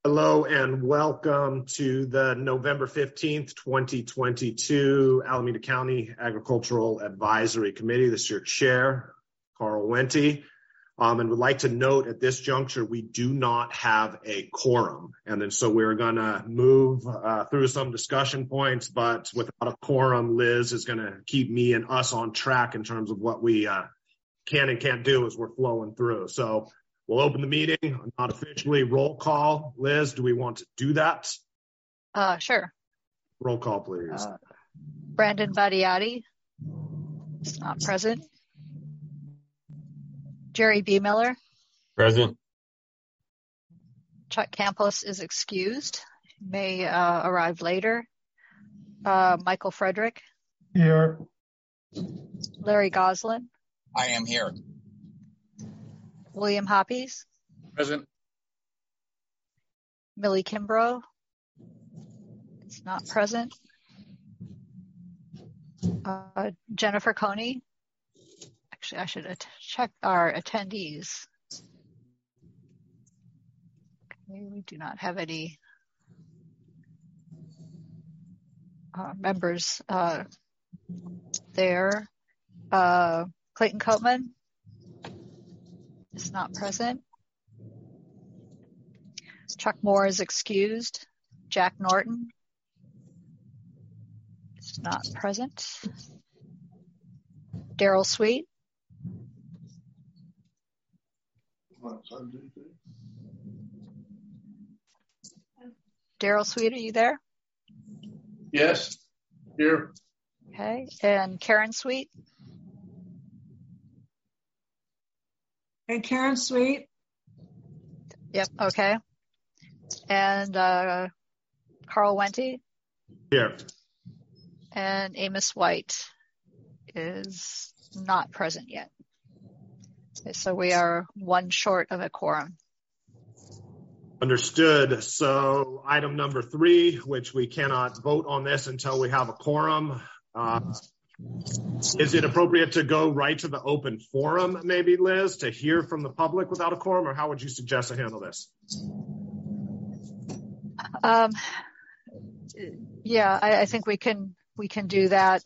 Hello and welcome to the November 15th, 2022 Alameda County Agricultural Advisory Committee. This is your chair, Carl Wente. And would like to note at this juncture, we do not have a quorum. And then so we're going to move through some discussion points, but without a quorum, Liz is going to keep me and us on track in terms of what we can and can't do as we're flowing through. So we'll open the meeting, not officially. Roll call. Liz, do we want to do that? Sure. Roll call, please. Brandon Badiotti is not present. Jerry B. Miller. Present. Chuck Campos is excused. May arrive later. Michael Frederick. Here. Larry Goslin. I am here. William Hoppies. Present. Millie Kimbrough is not present. Jennifer Coney. Actually, I should check our attendees. Okay, we do not have any members there. Clayton Coatman is not present. Chuck Moore is excused. Jack Norton is not present. Daryl Sweet. Daryl Sweet, are you there? Yes, here. Okay, and Karen Sweet. Hey, Karen Sweet. Yep, okay. And Carl Wente. Here. And Amos White is not present yet. Okay, so we are one short of a quorum. Understood. So item number 3, which we cannot vote on this until we have a quorum. Is it appropriate to go right to the open forum, maybe, Liz, to hear from the public without a quorum, or how would you suggest I handle this? Yeah, I think we can do that.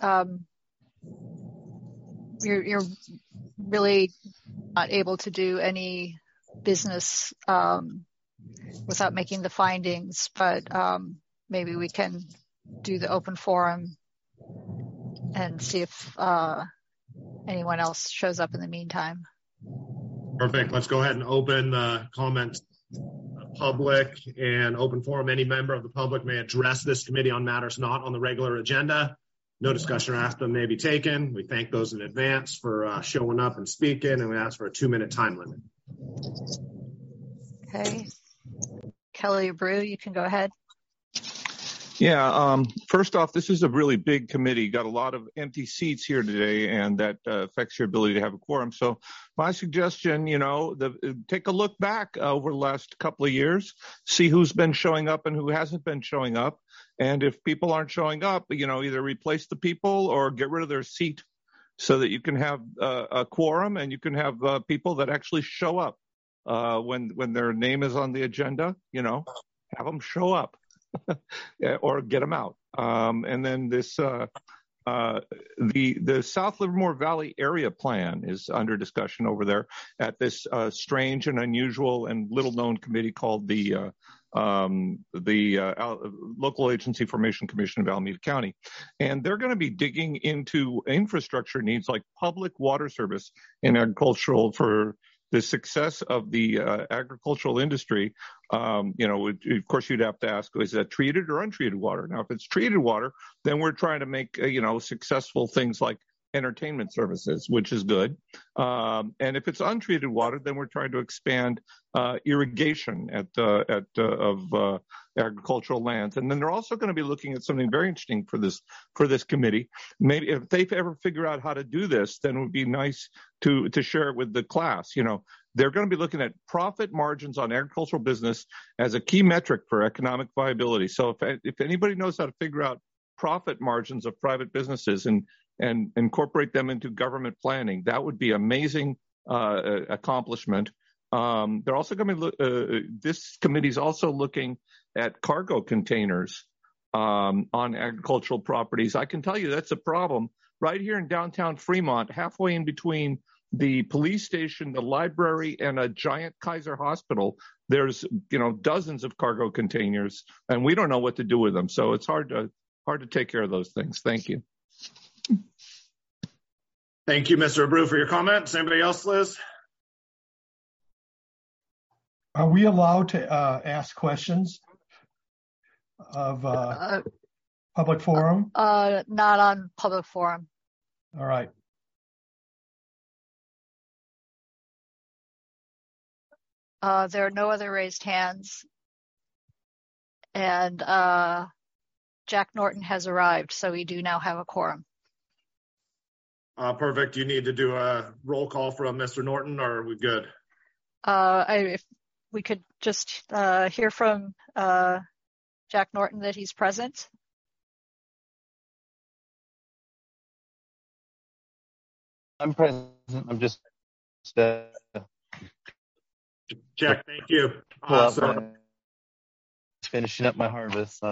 You're really not able to do any business without making the findings, but maybe we can do the open forum and see if anyone else shows up in the meantime. Perfect. Let's go ahead and open the comment public and open forum. Any member of the public may address this committee on matters not on the regular agenda. No discussion or ask them may be taken. We thank those in advance for showing up and speaking, and we ask for a 2-minute time limit. Okay. Kelly Brew, you can go ahead. Yeah, first off, this is a really big committee. Got a lot of empty seats here today, and that affects your ability to have a quorum. So my suggestion, take a look back over the last couple of years, see who's been showing up and who hasn't been showing up. And if people aren't showing up, either replace the people or get rid of their seat so that you can have a quorum and you can have people that actually show up when their name is on the agenda, have them show up. Or get them out. And then this, the South Livermore Valley Area Plan is under discussion over there at this strange and unusual and little-known committee called the Local Agency Formation Commission of Alameda County. And they're going to be digging into infrastructure needs like public water service and agricultural for the success of the agricultural industry. Of course, you'd have to ask, is that treated or untreated water? Now, if it's treated water, then we're trying to make, successful things like entertainment services, which is good. And if it's untreated water, then we're trying to expand irrigation of agricultural lands. And then they're also going to be looking at something very interesting for this committee. Maybe if they ever figure out how to do this, then it would be nice to share it with the class. They're going to be looking at profit margins on agricultural business as a key metric for economic viability. So if anybody knows how to figure out profit margins of private businesses and incorporate them into government planning, that would be amazing accomplishment They're also going to look. This committee is also looking at cargo containers on agricultural properties. I can tell you that's a problem right here in downtown Fremont, halfway in between the police station, the library, and a giant Kaiser hospital. There's dozens of cargo containers, and we don't know what to do with them. So it's hard to take care of those things. Thank you. Thank you, Mr. Abreu, for your comments. Anybody else, Liz? Are we allowed to ask questions of public forum? Not on public forum. All right. There are no other raised hands. And Jack Norton has arrived, so we do now have a quorum. Perfect. You need to do a roll call from Mr. Norton, or are we good? If we could just hear from Jack Norton that he's present. I'm present. I'm just Jack, thank you. Finishing up my harvest.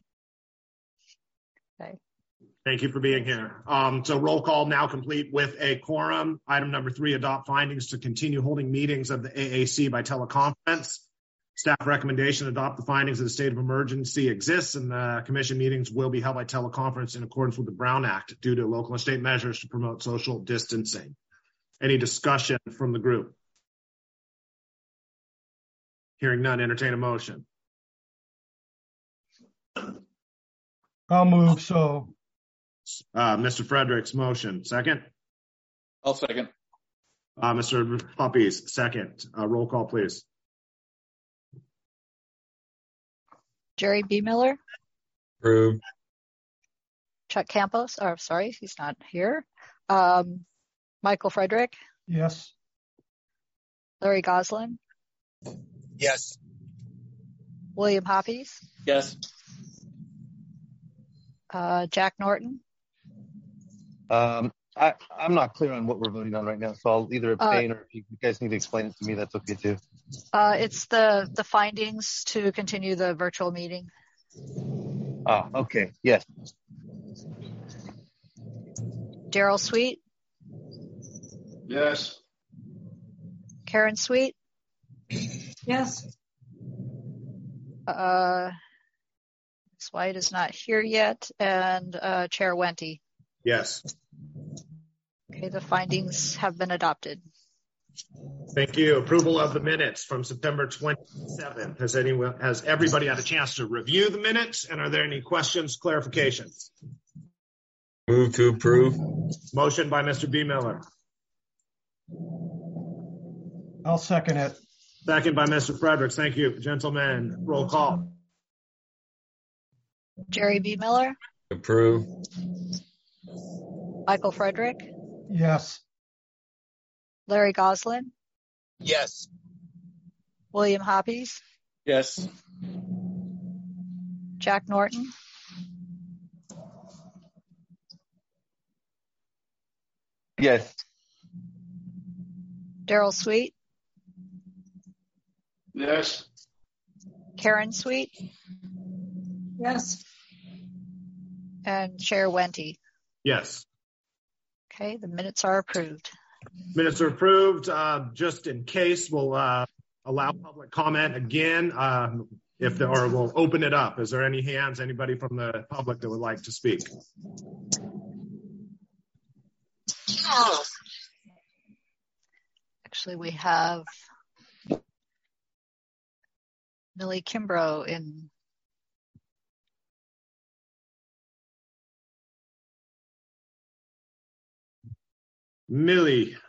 Okay. Thank you for being here. So roll call now complete with a quorum. Item number 3, adopt findings to continue holding meetings of the AAC by teleconference. Staff recommendation, adopt the findings of the state of emergency exists, and the commission meetings will be held by teleconference in accordance with the Brown Act due to local and state measures to promote social distancing. Any discussion from the group? Hearing none, entertain a motion. I'll move. So, Mr. Frederick's motion. Second? I'll second. Mr. Puppies, second. Roll call, please. Jerry B. Miller. Approved. Chuck Campos. Oh, sorry, he's not here. Michael Frederick. yes. Larry Goslin. Yes. William Hoppies. Yes. Jack Norton. I'm not clear on what we're voting on right now, so I'll either abstain or if you guys need to explain it to me, that's okay too. It's the findings to continue the virtual meeting. Okay. Yes. Daryl Sweet. Yes. Karen Sweet. Yes. Ms. White is not here yet, and Chair Wente. Yes. Okay, the findings have been adopted. Thank you. Approval of the minutes from September 27th. Has everybody had a chance to review the minutes? And are there any questions, clarifications? Move to approve. Motion by Mr. B. Miller. I'll second it. Second by Mr. Fredericks. Thank you, gentlemen. Roll call. Jerry B. Miller. Approve. Michael Frederick. Yes. Larry Goslin. Yes. William Hoppies. Yes. Jack Norton. Yes. Daryl Sweet. Yes. Karen Sweet. Yes. And Chair Wente. Yes. Okay, the minutes are approved. Minutes are approved. Just in case, we'll allow public comment again. We'll open it up. Is there any hands, anybody from the public that would like to speak? Actually, we have Millie Kimbrough in. Millie. Here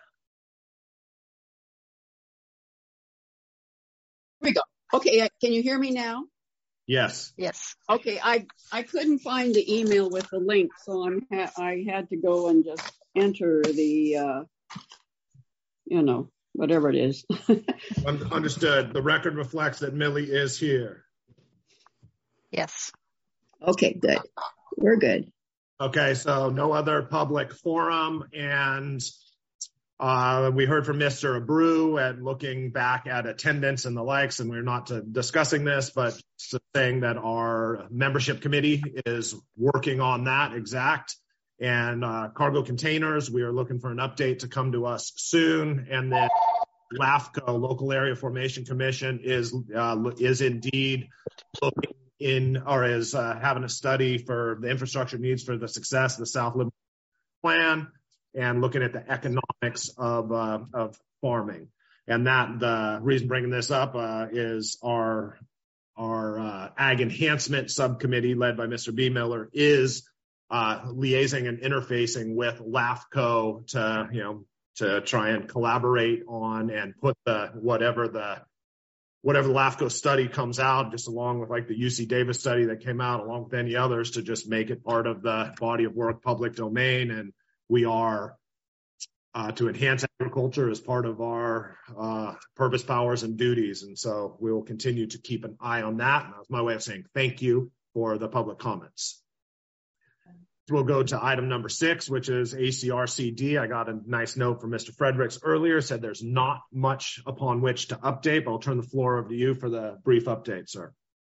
we go. Okay, can you hear me now? Yes. Yes. Okay, I couldn't find the email with the link, so I had to go and just enter the, whatever it is. Understood. The record reflects that Millie is here. Yes. Okay, good. We're good. Okay, so no other public forum, and We heard from Mr. Abreu and looking back at attendance and the likes, and we're not discussing this, but saying that our membership committee is working on that exact. And cargo containers, we are looking for an update to come to us soon. And then LAFCO, Local Area Formation Commission, is indeed looking in, or is having a study for the infrastructure needs for the success of the South Liberty Plan, and looking at the economics of farming. And that the reason bringing this up is our ag enhancement subcommittee led by Mr. B. Miller is liaising and interfacing with LAFCO to try and collaborate on and put whatever the LAFCO study comes out, just along with like the UC Davis study that came out, along with any others, to just make it part of the body of work, public domain. And we are to enhance agriculture as part of our purpose, powers, and duties. And so we will continue to keep an eye on that. And that's my way of saying thank you for the public comments. We'll go to item number 6, which is ACRCD. I got a nice note from Mr. Fredericks earlier, said there's not much upon which to update, but I'll turn the floor over to you for the brief update, sir.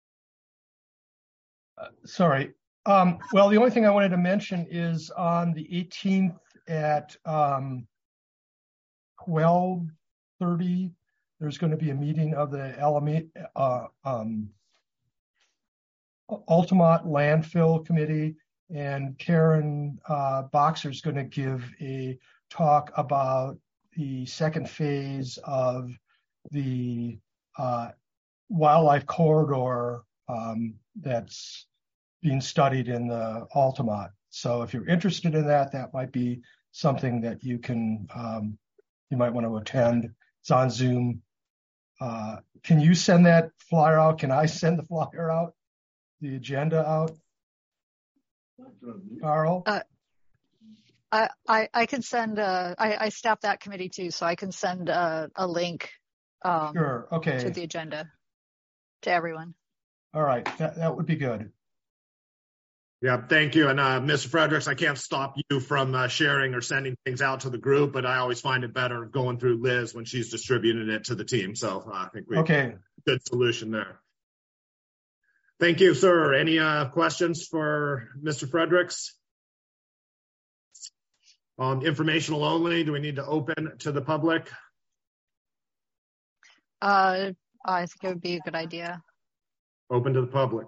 Sorry. Well, the only thing I wanted to mention is on the 18th at 12:30, there's going to be a meeting of the Altamont Landfill Committee, and Karen Boxer is going to give a talk about the second phase of the wildlife corridor that's being studied in the Altamont. So if you're interested in that, that might be something that you can, you might want to attend. It's on Zoom. Can you send that flyer out? Can I send the flyer out? The agenda out? Carl? I can send, I staff that committee too, so I can send a link Sure. Okay. to the agenda to everyone. All right. That would be good. Yeah, thank you. And Mr. Fredericks, I can't stop you from sharing or sending things out to the group, but I always find it better going through Liz when she's distributing it to the team. So I think we have a good solution there. Thank you, sir. Any questions for Mr. Fredericks? Informational only. Do we need to open to the public? I think it would be a good idea. Open to the public.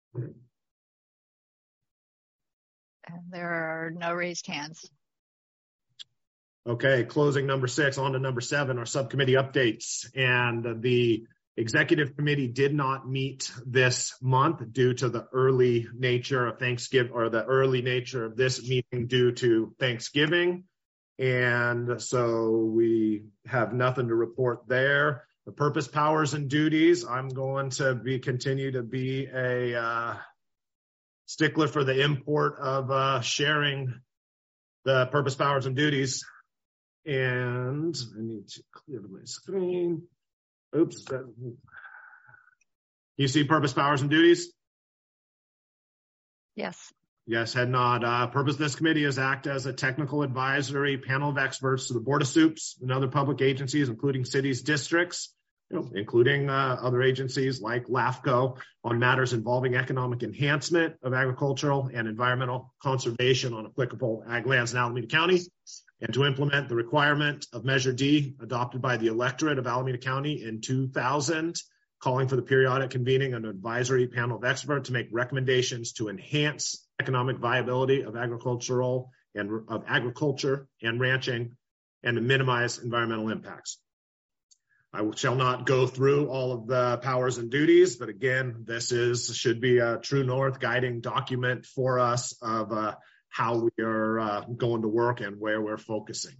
And there are no raised hands. Okay, closing number 6, on to number 7, our subcommittee updates. And the executive committee did not meet this month due to the early nature of Thanksgiving, or the early nature of this meeting due to Thanksgiving. And so we have nothing to report there. The purpose, powers, and duties, I'm going to continue to be a stickler for the import of sharing the purpose, powers, and duties. And I need to clear my screen. Oops. You see purpose, powers, and duties? Yes. Yes, head nod. Purpose of this committee is act as a technical advisory panel of experts to the Board of Soups and other public agencies, including cities, districts, including other agencies like LAFCO, on matters involving economic enhancement of agricultural and environmental conservation on applicable ag lands in Alameda County, and to implement the requirement of Measure D adopted by the electorate of Alameda County in 2000, calling for the periodic convening of an advisory panel of experts to make recommendations to enhance economic viability of agriculture and ranching, and to minimize environmental impacts. I shall not go through all of the powers and duties, but again, this should be a true north guiding document for us of how we are going to work and where we're focusing.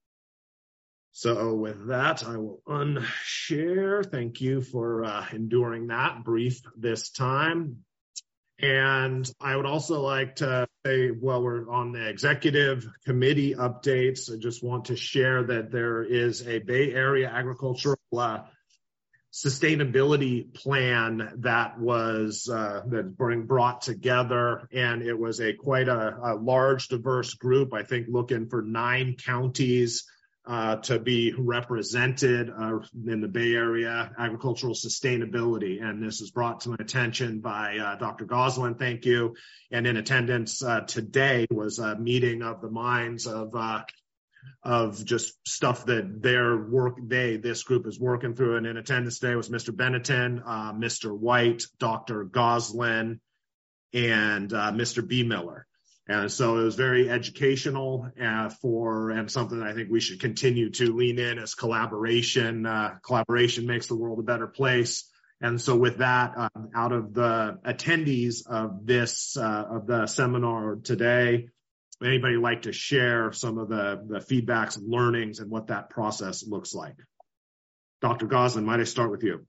So with that, I will unshare. Thank you for enduring that brief this time. And I would also like to say, while we're on the executive committee updates, I just want to share that there is a Bay Area agricultural sustainability plan that was brought together, and it was quite a large, diverse group. I think looking for 9 counties to be represented in the Bay Area agricultural sustainability. And this is brought to my attention by Dr. Goslin. Thank you. And in attendance today was a meeting of the minds of just stuff that this group is working through. And in attendance today was Mr. Benetton, Mr. White, Dr. Goslin, and Mr. B. Miller. And so it was very educational and something that I think we should continue to lean in as collaboration. Collaboration makes the world a better place. And so with that, out of the attendees of the seminar today, anybody like to share some of the feedbacks and learnings and what that process looks like? Dr. Goslin, might I start with you?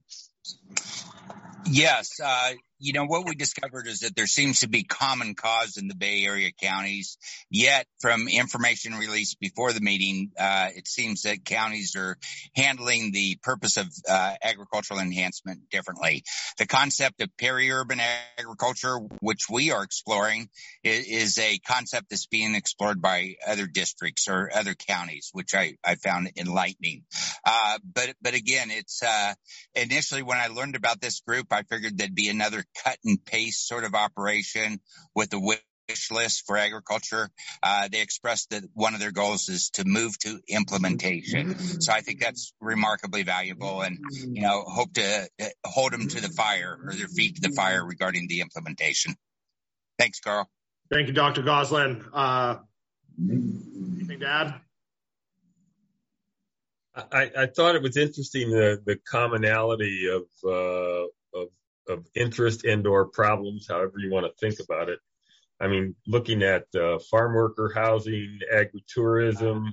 Yes. What we discovered is that there seems to be common cause in the Bay Area counties, yet from information released before the meeting, it seems that counties are handling the purpose of agricultural enhancement differently. The concept of peri-urban agriculture, which we are exploring, is a concept that's being explored by other districts or other counties, which I found enlightening. But again, it's initially when I learned about this group, I figured there'd be another cut and paste sort of operation with a wish list for agriculture. They expressed that one of their goals is to move to implementation. So I think that's remarkably valuable, and hope to hold them to the fire, or their feet to the fire, regarding the implementation. Thanks, Carl. Thank you, Dr. Goslin. Anything to add? I thought it was interesting, the commonality of interest and/or problems, however you want to think about it. I mean, looking at farm worker housing, agritourism,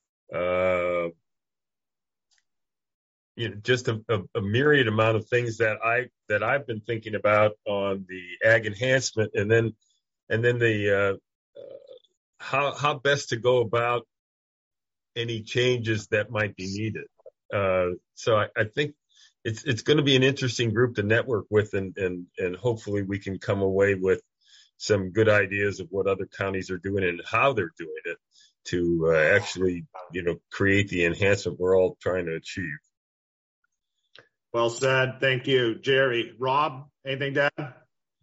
just a myriad amount of things that I've been thinking about on the ag enhancement, and then the how best to go about any changes that might be needed. So I think it's going to be an interesting group to network with, and hopefully we can come away with some good ideas of what other counties are doing and how they're doing it to actually, create the enhancement we're all trying to achieve. Well said. Thank you, Jerry. Rob, anything to add?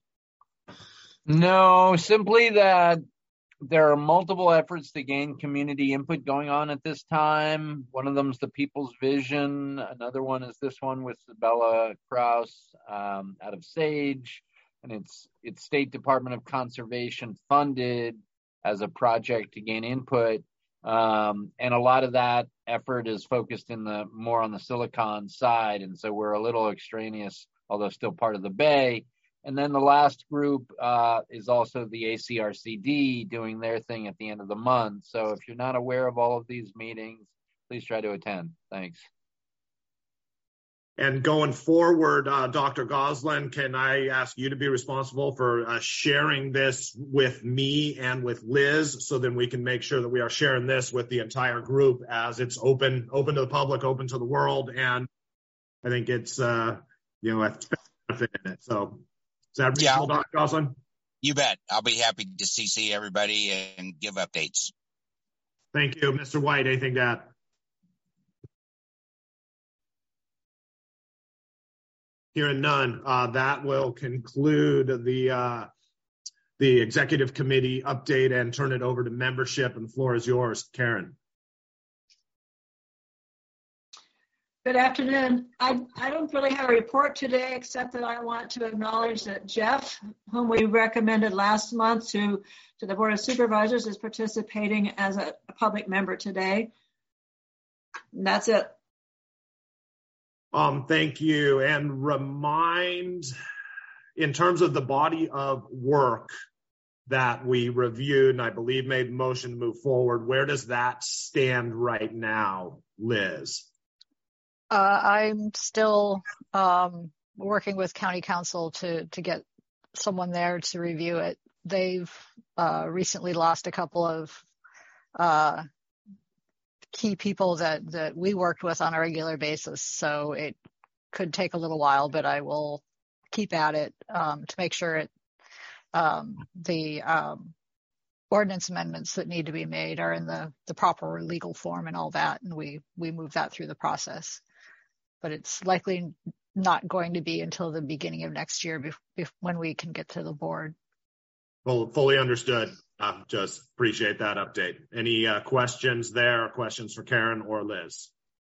No, simply that there are multiple efforts to gain community input going on at this time. One of them is the People's Vision. Another one is this one with Sabella Kraus out of Sage. And it's State Department of Conservation funded as a project to gain input. And a lot of that effort is focused more on the Silicon side. And so we're a little extraneous, although still part of the Bay. And then the last group is also the ACRCD doing their thing at the end of the month. So if you're not aware of all of these meetings, please try to attend. Thanks. And going forward, Dr. Goslin, can I ask you to be responsible for sharing this with me and with Liz, so then we can make sure that we are sharing this with the entire group as it's open to the public, open to the world. And I think it's, a benefit in it. So is that reasonable, Dr. Goslin? You bet. I'll be happy to CC everybody and give updates. Thank you. Mr. White, anything to add? Hearing none, that will conclude the executive committee update and turn it over to membership, and the floor is yours, Karen. Good afternoon. I don't really have a report today, except that I want to acknowledge that Jeff, whom we recommended last month to the Board of Supervisors, is participating as a public member today. And that's it. Thank you. And remind, in terms of the body of work that we reviewed, and I believe made a motion to move forward, where does that stand right now, Liz? I'm still working with County Council to get someone there to review it. They've recently lost a couple of key people that we worked with on a regular basis, so it could take a little while, but I will keep at it to make sure the ordinance amendments that need to be made are in the proper legal form and all that, and we move that through the process. But it's likely not going to be until the beginning of next year when we can get to the board. Well, fully understood. Just appreciate that update. Any questions there, or questions for Karen or Liz?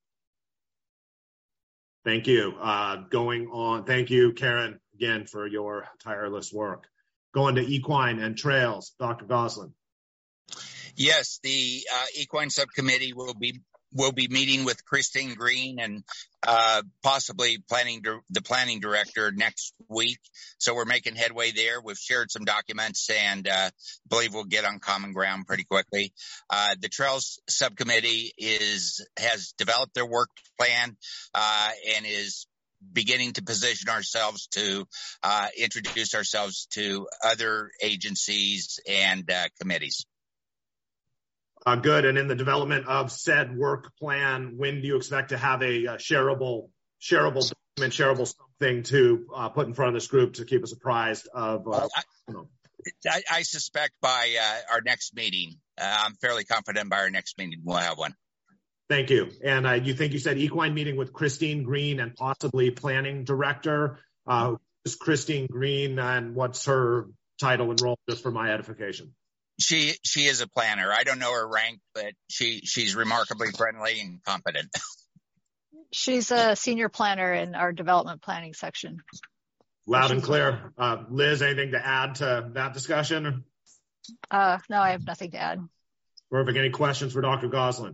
Thank you. Going on, thank you, Karen, again, for your tireless work. Going to equine and trails, Dr. Goslin. Yes, the equine subcommittee will be meeting with Christine Green and possibly the planning director next week. So we're making headway there. We've shared some documents and believe we'll get on common ground pretty quickly. The Trails subcommittee has developed their work plan and is beginning to position ourselves to introduce ourselves to other agencies and committees. Good. And in the development of said work plan, when do you expect to have a shareable document, shareable something to put in front of this group to keep us apprised of? I suspect by our next meeting. I'm fairly confident by our next meeting we'll have one. Thank you. And you said equine meeting with Christine Green and possibly planning director. Is Christine Green, and what's her title and role, just for my edification? She is a planner. I don't know her rank, but she's remarkably friendly and competent. She's a senior planner in our development planning section. Loud and clear. Liz, anything to add to that discussion? No, I have nothing to add. Perfect. Any questions for Dr. Goslin?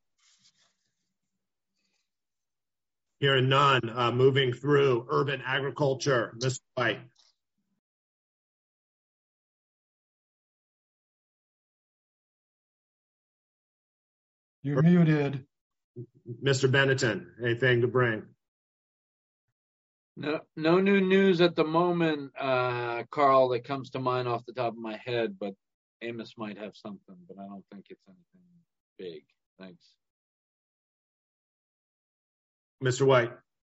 Hearing none. Moving through urban agriculture, Mr. White. You're muted. Mr. Benetton, anything to bring? No new news at the moment, Carl, that comes to mind off the top of my head, but Amos might have something, but I don't think it's anything big. Thanks. Mr. White.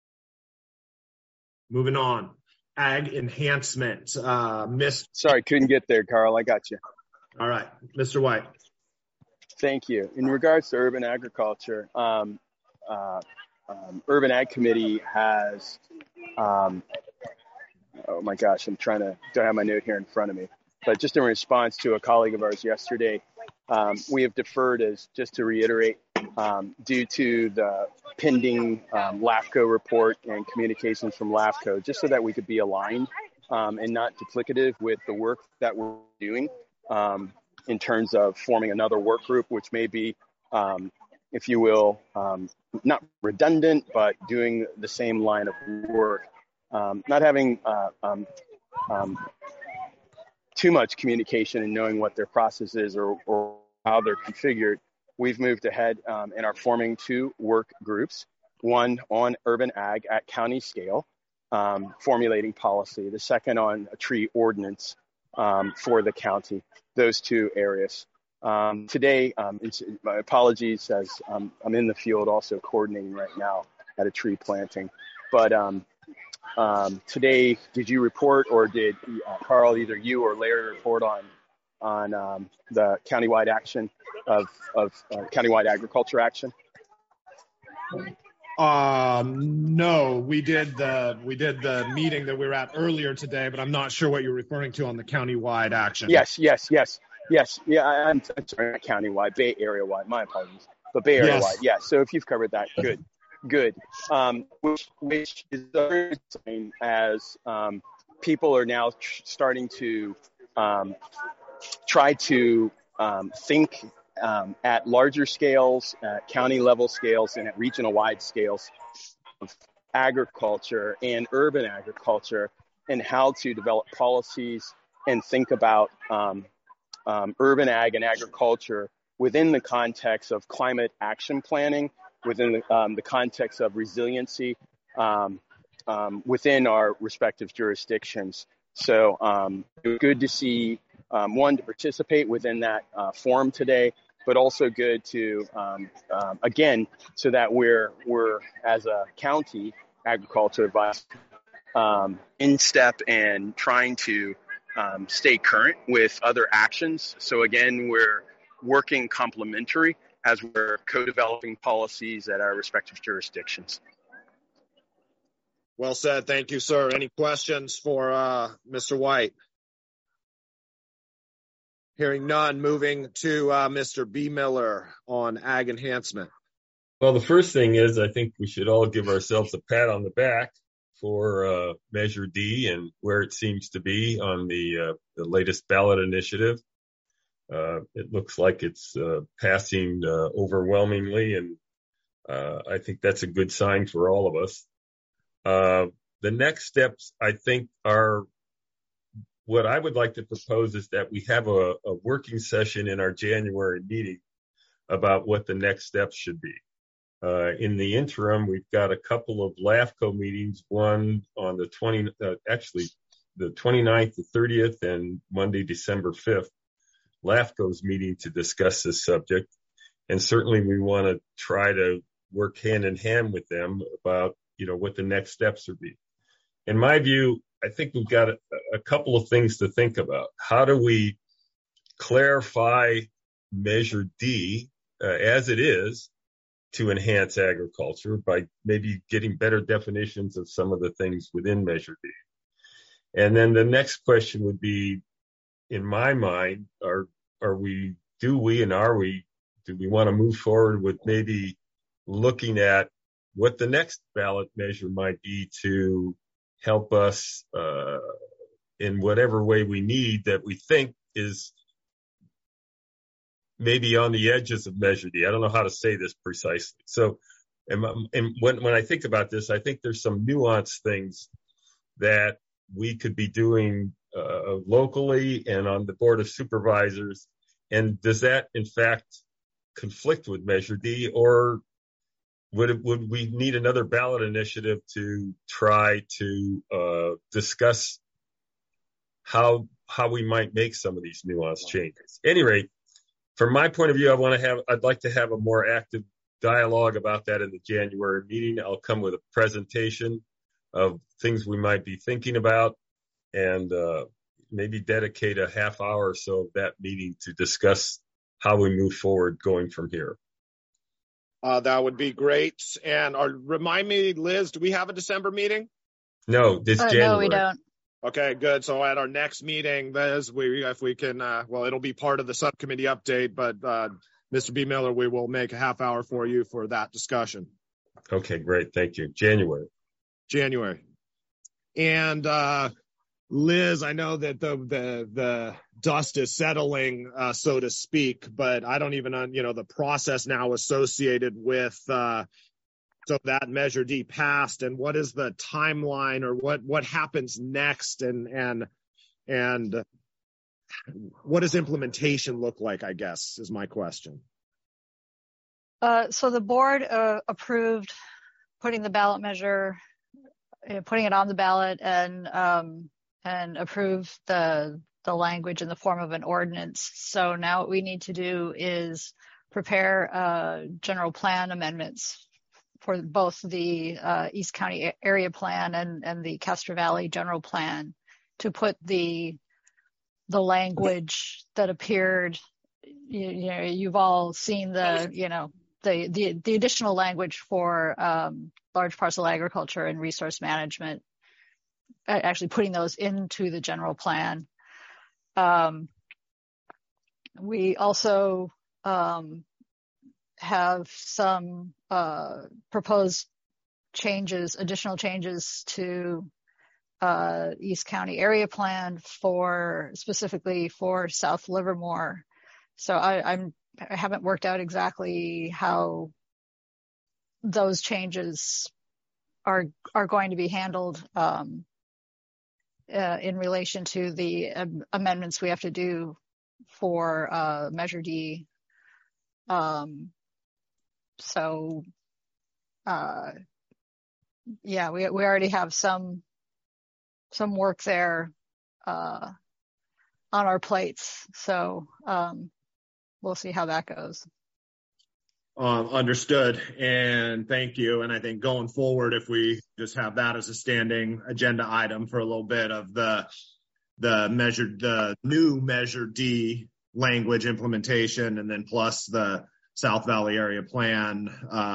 Moving on. Ag enhancement. Sorry, couldn't get there, Carl. I got you. All right. Mr. White. Thank you. In regards to urban agriculture, Urban Ag Committee has, oh my gosh, don't have my note here in front of me, but just in response to a colleague of ours yesterday, we have deferred, just to reiterate, due to the pending LAFCO report and communications from LAFCO, just so that we could be aligned and not duplicative with the work that we're doing. In terms of forming another work group, which may be, if you will, not redundant, but doing the same line of work. Not having too much communication and knowing what their process is or how they're configured, we've moved ahead and are forming two work groups, one on urban ag at county scale, formulating policy, the second on a tree ordinance for the county. Those two areas. Today, my apologies, as I'm in the field also coordinating right now at a tree planting. But today, did you report, or did Carl, either you or Larry, report on the countywide action of countywide agriculture action? No, we did the meeting that we were at earlier today, but I'm not sure what you're referring to on the countywide action. Yes. Yeah, I'm sorry, not countywide, Bay Area wide. My apologies, but Bay Area wide. Yeah. So if you've covered that, good. Which is very exciting as people are now starting to try to think at larger scales, at county level scales, and at regional wide scales of agriculture and urban agriculture, and how to develop policies and think about urban ag and agriculture within the context of climate action planning, within the context of resiliency within our respective jurisdictions. So good to see, one, to participate within that forum today, but also good to, again, so that we're as a county agriculture advisor in step and trying to stay current with other actions. So again, we're working complementary as we're co-developing policies at our respective jurisdictions. Well said. Thank you, sir. Any questions for Mr. White? Hearing none, moving to Mr. B. Miller on ag enhancement. Well, the first thing is I think we should all give ourselves a pat on the back for Measure D and where it seems to be on the latest ballot initiative. It looks like it's passing overwhelmingly, and I think that's a good sign for all of us. The next steps, I think, are what I would like to propose is that we have a working session in our January meeting about what the next steps should be. In the interim, we've got a couple of LAFCO meetings, one on the 29th, the 30th, and Monday, December 5th. LAFCO's meeting to discuss this subject. And certainly we want to try to work hand in hand with them about, what the next steps would be. In my view, I think we've got a couple of things to think about. How do we clarify Measure D as it is to enhance agriculture by maybe getting better definitions of some of the things within Measure D? And then the next question would be, in my mind, do we want to move forward with maybe looking at what the next ballot measure might be to help us in whatever way we need that we think is maybe on the edges of Measure D. I don't know how to say this precisely. So and when I think about this, I think there's some nuanced things that we could be doing locally and on the Board of Supervisors. And does that, in fact, conflict with Measure D, or would we need another ballot initiative to try to discuss how we might make some of these nuanced changes? At any rate, from my point of view, I'd like to have a more active dialogue about that in the January meeting. I'll come with a presentation of things we might be thinking about, and maybe dedicate a half hour or so of that meeting to discuss how we move forward going from here. That would be great. And remind me, Liz, do we have a December meeting? No, this January. No, we don't. Okay, good. So at our next meeting, Liz, if we can, it'll be part of the subcommittee update, but Mr. B. Miller, we will make a half hour for you for that discussion. Okay, great. Thank you. January. And Liz, I know that the dust is settling, so to speak, but I don't even, the process now associated with so that Measure D passed, and what is the timeline, or what happens next, and what does implementation look like, I guess, is my question. So the board approved putting the ballot measure, putting it on the ballot, and approved the language in the form of an ordinance. So now what we need to do is prepare general plan amendments for both the East County Area Plan and the Castro Valley General Plan to put the language that appeared. You've all seen the additional language for large parcel agriculture and resource management, actually putting those into the general plan. We also have some proposed additional changes to East County Area Plan specifically for South Livermore. So I haven't worked out exactly how those changes are going to be handled in relation to the amendments we have to do for Measure D. We already have some work there on our plates. So we'll see how that goes. Understood. And thank you. And I think going forward, if we just have that as a standing agenda item for a little bit of the the new Measure D language implementation, and then plus the South Valley Area Plan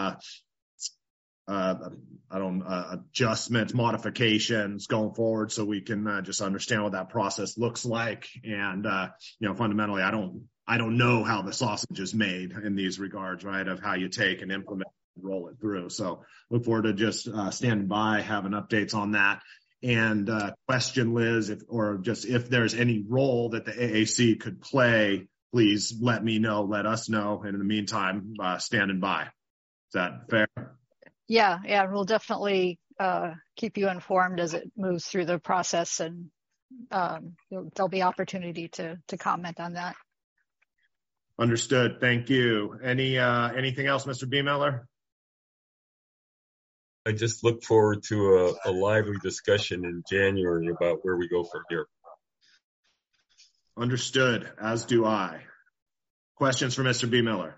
adjustments, modifications going forward, so we can just understand what that process looks like. And fundamentally, I don't know how the sausage is made in these regards, right? Of how you take and implement and roll it through. So look forward to just standing by, having updates on that. And question, Liz, if there's any role that the AAC could play, please let me know, let us know. And in the meantime, standing by. Is that fair? Yeah, we'll definitely keep you informed as it moves through the process, and there'll be opportunity to comment on that. Understood. Thank you. Anything else, Mr. Biemiller? I just look forward to a lively discussion in January about where we go from here. Understood, as do I. Questions for Mr. Biemiller?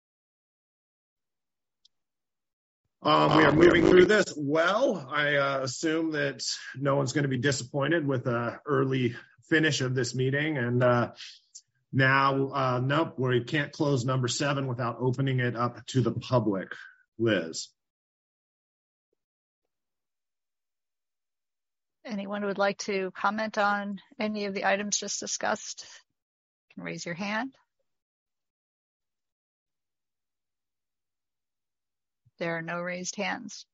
We are moving through this well. I assume that no one's going to be disappointed with an early finish of this meeting. And now, nope, we can't close number 7 without opening it up to the public. Liz. Anyone who would like to comment on any of the items just discussed can raise your hand. There are no raised hands.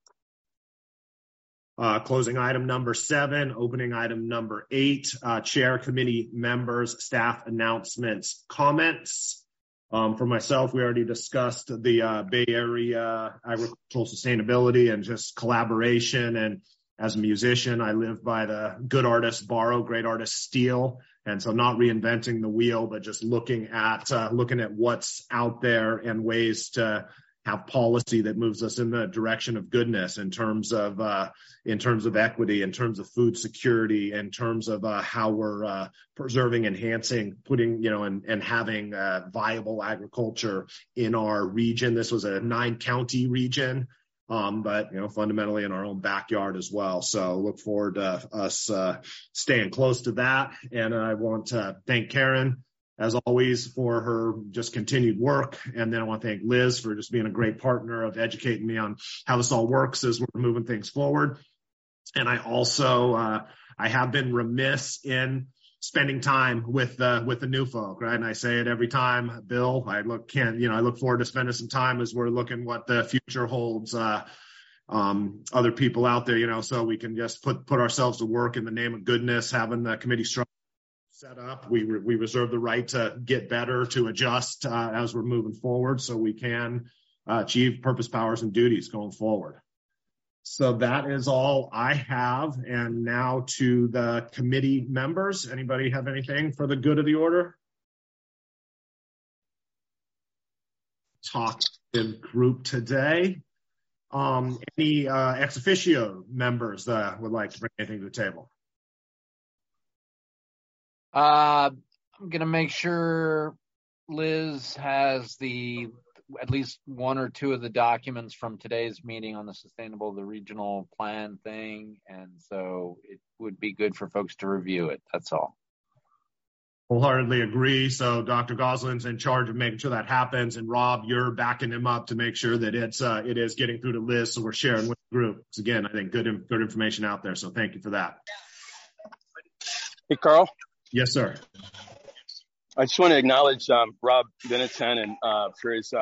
Closing item number 7, opening item number 8, chair, committee members, staff announcements, comments. For myself, we already discussed the Bay Area agricultural sustainability and just collaboration. And as a musician, I live by the good artists borrow, great artists steal. And so not reinventing the wheel, but just looking at what's out there and ways to have policy that moves us in the direction of goodness in terms of equity, in terms of food security, in terms of how we're preserving, enhancing, putting, and having viable agriculture in our region. This was a 9-county region, but fundamentally in our own backyard as well. So look forward to us staying close to that. And I want to thank Karen, as always, for her just continued work. And then I want to thank Liz for just being a great partner of educating me on how this all works as we're moving things forward. And I also, I have been remiss in spending time with the new folk, right? And I say it every time, Bill, I look forward to spending some time as we're looking what the future holds, other people out there, so we can just put ourselves to work in the name of goodness, having the committee structure set up. We reserve the right to get better, to adjust as we're moving forward, so we can achieve purpose, powers, and duties going forward. So that is all I have. And now to the committee members. Anybody have anything for the good of the order? Talkative group today. Any ex officio members that would like to bring anything to the table? I'm going to make sure Liz has at least 1 or 2 of the documents from today's meeting on the regional plan thing. And so it would be good for folks to review it. That's all. Wholeheartedly agree. So Dr. Goslin's in charge of making sure that happens. And Rob, you're backing him up to make sure that it is getting through to Liz. So we're sharing with the group. It's, again, I think good information out there. So thank you for that. Hey, Carl. Yes, sir. I just want to acknowledge Rob Benetton and for his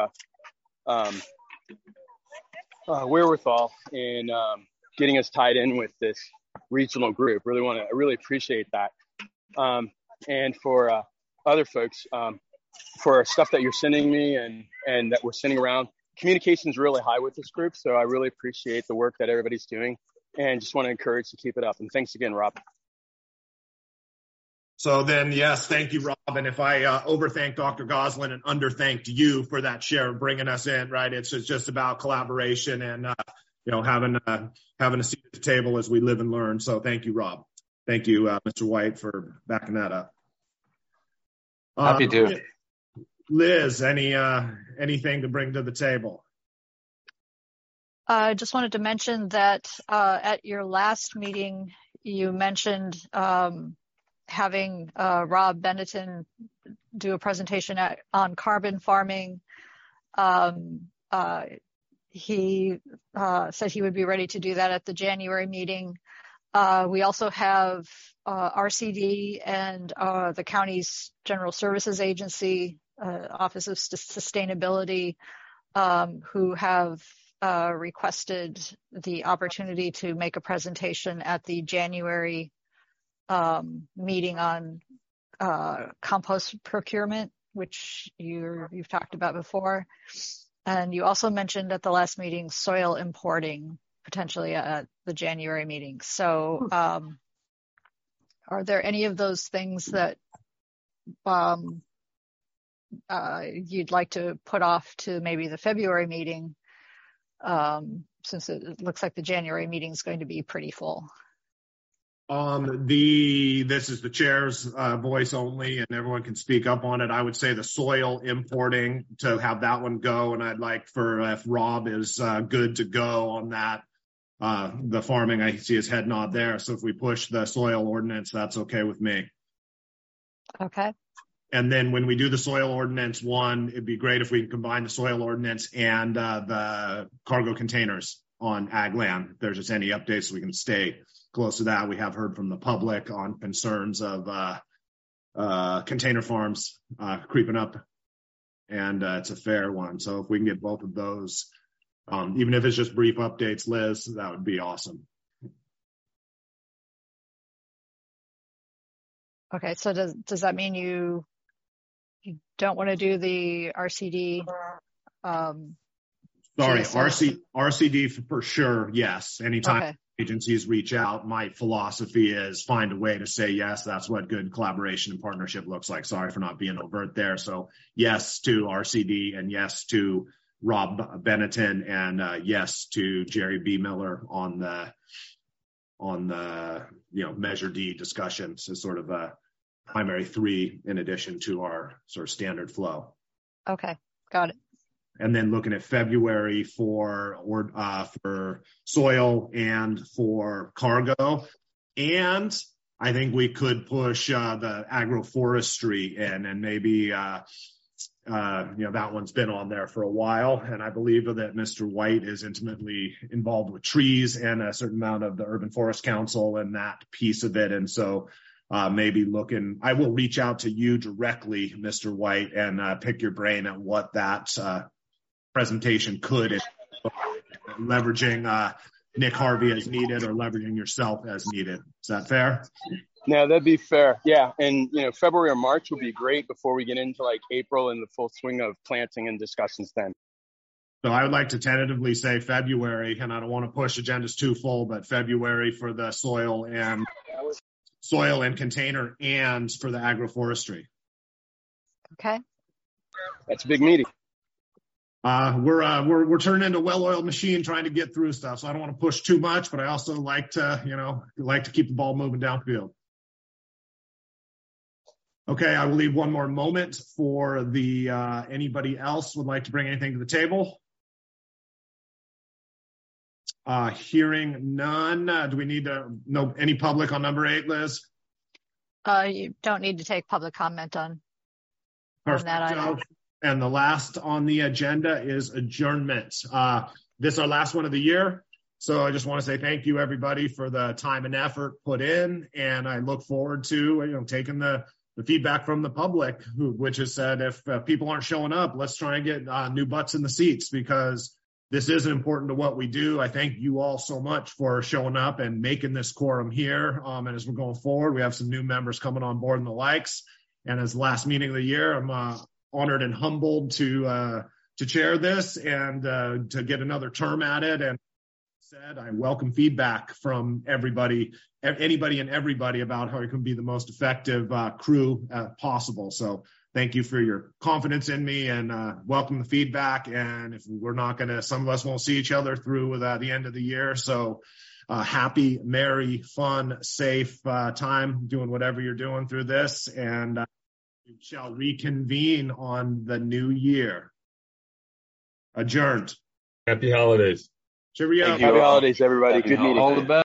wherewithal in getting us tied in with this regional group. I really appreciate that. And for other folks, for stuff that you're sending me and that we're sending around, communication is really high with this group. So I really appreciate the work that everybody's doing, and just want to encourage to keep it up. And thanks again, Rob. So then, yes, thank you, Rob. And if I overthanked Dr. Goslin and underthanked you for that share of bringing us in, right? It's just about collaboration and, having a seat at the table as we live and learn. So thank you, Rob. Thank you, Mr. White, for backing that up. Happy to. Liz, anything to bring to the table? I just wanted to mention that at your last meeting, you mentioned having Rob Benetton do a presentation on carbon farming. He said he would be ready to do that at the January meeting. We also have RCD and the county's General Services Agency, Office of Sustainability, who have requested the opportunity to make a presentation at the January meeting on compost procurement, which you've talked about before. And you also mentioned at the last meeting soil importing potentially at the January meeting. So are there any of those things that you'd like to put off to maybe the February meeting, since it looks like the January meeting is going to be pretty full? This is the chair's voice only, and everyone can speak up on it. I would say the soil importing, to have that one go, and I'd like for if Rob is good to go on that. The farming, I see his head nod there. So if we push the soil ordinance, that's okay with me. Okay. And then when we do the soil ordinance one, it'd be great if we can combine the soil ordinance and the cargo containers on ag land. If there's just any updates, we can stay close to that. We have heard from the public on concerns of container farms creeping up, and it's a fair one. So if we can get both of those, even if it's just brief updates, Liz, that would be awesome. Okay, so does that mean you don't want to do the RCD? Sorry, RCD for sure, yes. Anytime agencies reach out, my philosophy is find a way to say yes. That's what good collaboration and partnership looks like. Sorry for not being overt there. So yes to RCD, and yes to Rob Benetton, and yes to Jerry B. Miller on the Measure D discussions as sort of a primary three in addition to our sort of standard flow. Okay, got it. And then looking at February for soil and for cargo. And I think we could push the agroforestry in, and maybe that one's been on there for a while. And I believe that Mr. White is intimately involved with trees and a certain amount of the Urban Forest Council and that piece of it. And so maybe I will reach out to you directly, Mr. White, and pick your brain at what that presentation could, leveraging Nick Harvey as needed or leveraging yourself as needed. Is that fair? No, that'd be fair. Yeah. And, February or March would be great before we get into like April and the full swing of planting and discussions then. So I would like to tentatively say February, and I don't want to push agendas too full, but February for the soil and container, and for the agroforestry. Okay. That's a big meeting. We're turning into a well-oiled machine trying to get through stuff. So I don't want to push too much, but I also like to keep the ball moving downfield. Okay, I will leave one more moment for the anybody else would like to bring anything to the table. Hearing none. Do we need to know any public on number 8, Liz? You don't need to take public comment on that item. And the last on the agenda is adjournment. This is our last one of the year. So I just want to say thank you, everybody, for the time and effort put in. And I look forward to taking the feedback from the public, which has said if people aren't showing up, let's try and get new butts in the seats, because this is important to what we do. I thank you all so much for showing up and making this quorum here. And as we're going forward, we have some new members coming on board and the likes. And as the last meeting of the year, I'm honored and humbled to chair this and to get another term at it. And I welcome feedback from anybody and everybody about how it can be the most effective crew possible. So thank you for your confidence in me, and welcome the feedback. And if we're not some of us won't see each other through the end of the year. So happy, merry, fun, safe time doing whatever you're doing through this. And we shall reconvene on the new year. Adjourned. Happy holidays. Cheerio. Happy holidays, everybody. Good meeting. All the best.